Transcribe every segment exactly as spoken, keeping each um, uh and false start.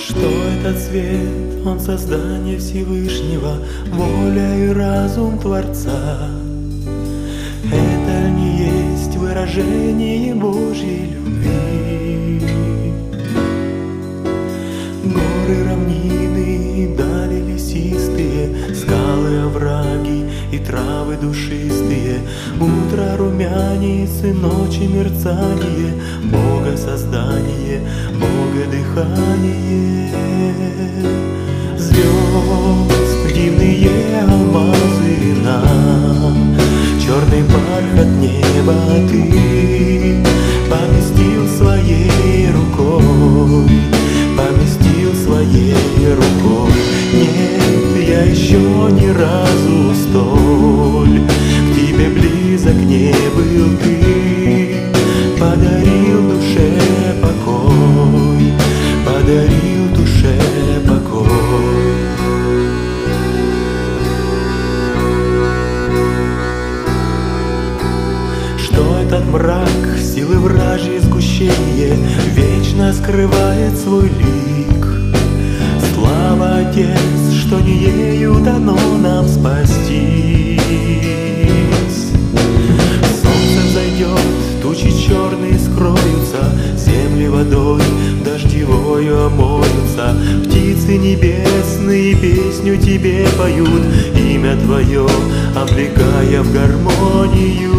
Что этот свет, он создание Всевышнего, воля и разум Творца. Это не есть выражение Божьей любви. Горы, равнины, дали лесистые, скалы, овраги и травы душистые, утро румянец и ночи мерцание, Бога создание, Бога дыхание. Звезд, дивные алмазы нам, черный бархат неба ты поместил своей рукой, поместил своей рукой. Нет, я еще ни разу столь к тебе близок не был ты. Подарил душе покой, подарил душе покой. Что этот мрак, силы вражьей сгущение, вечно скрывает свой лик? Слава, Отец, что не ею дано нам спастись. Солнце взойдет, тучи черные скроются, земли водой дождевою омоются. Птицы небесные песню тебе поют, имя твое облекая в гармонию.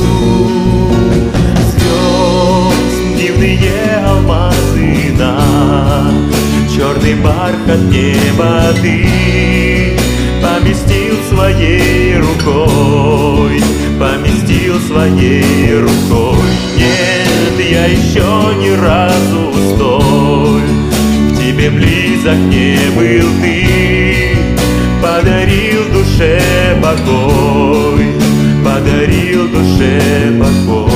Звезд, дивные алмазы нам, черный бархат неба ты поместил своей рукой, поместил своей рукой. Нет, я еще ни разу столь к тебе близок не был ты. Подарил душе покой, подарил душе покой.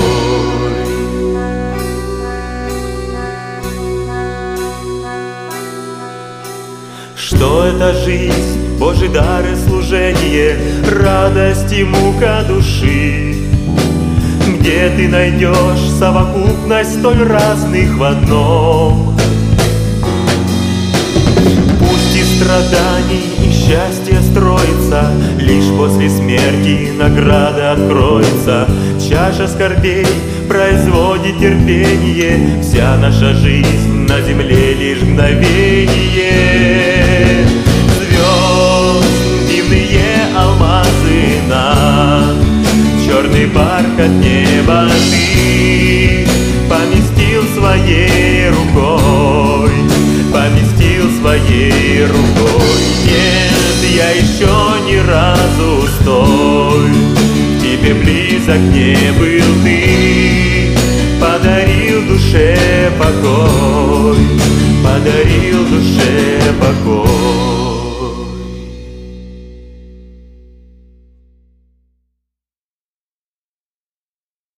Что это жизнь, Божий дар и служение, радость и мука души? Где ты найдешь совокупность столь разных в одном? Пусть и страданий, и счастье строится, лишь после смерти награда откроется. Чаша скорбей производит терпение, вся наша жизнь на земле лишь мгновение. Звезд, дивные алмазы нам, черный бархат неба ты поместил своей рукой, поместил своей рукой. Нет, я еще ни разу столь к тебе близок не был ты. Подарил душе покой, подарил душе